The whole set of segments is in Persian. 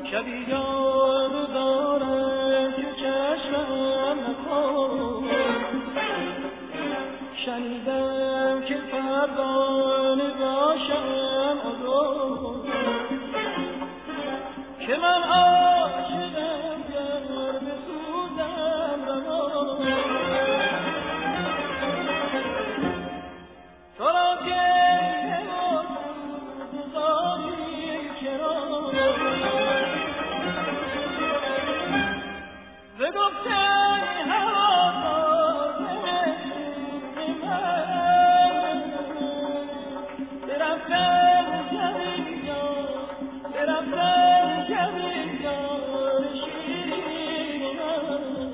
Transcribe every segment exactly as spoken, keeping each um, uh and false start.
شبی یاد دارم که چشمم نخور، شنیدم که پروانه باشم آزاد، که من عاشقم گر بسوزم روان، تو را گریه و گذاری کنار، ز گفتن هوا تازه به من برفتم کمی یار، برفتم کمی یار شیرین من.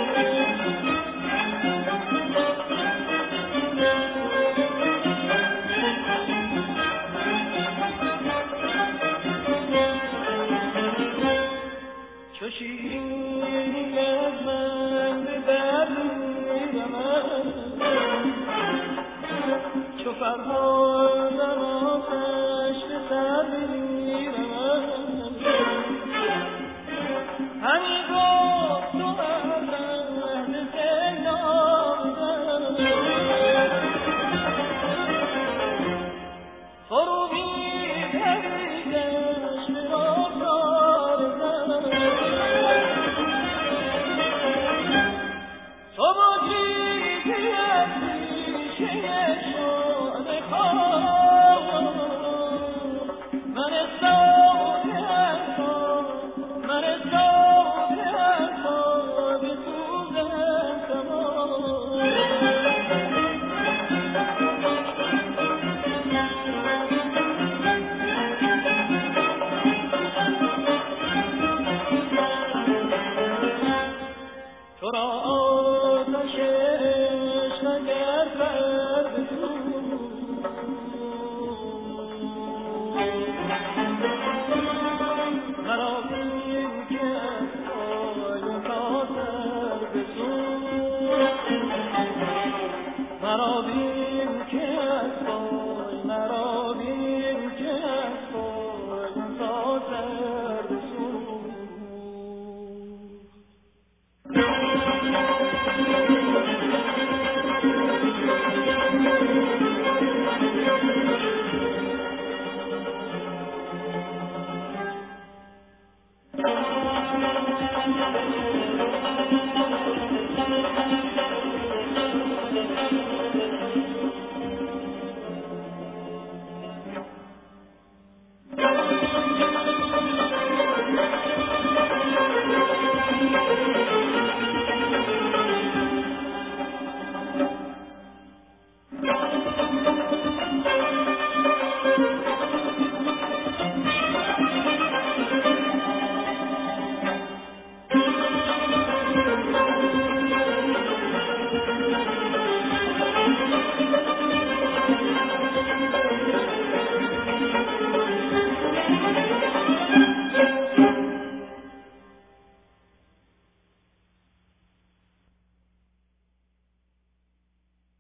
چو شیرینی از من به در می‌رود، چو فرمان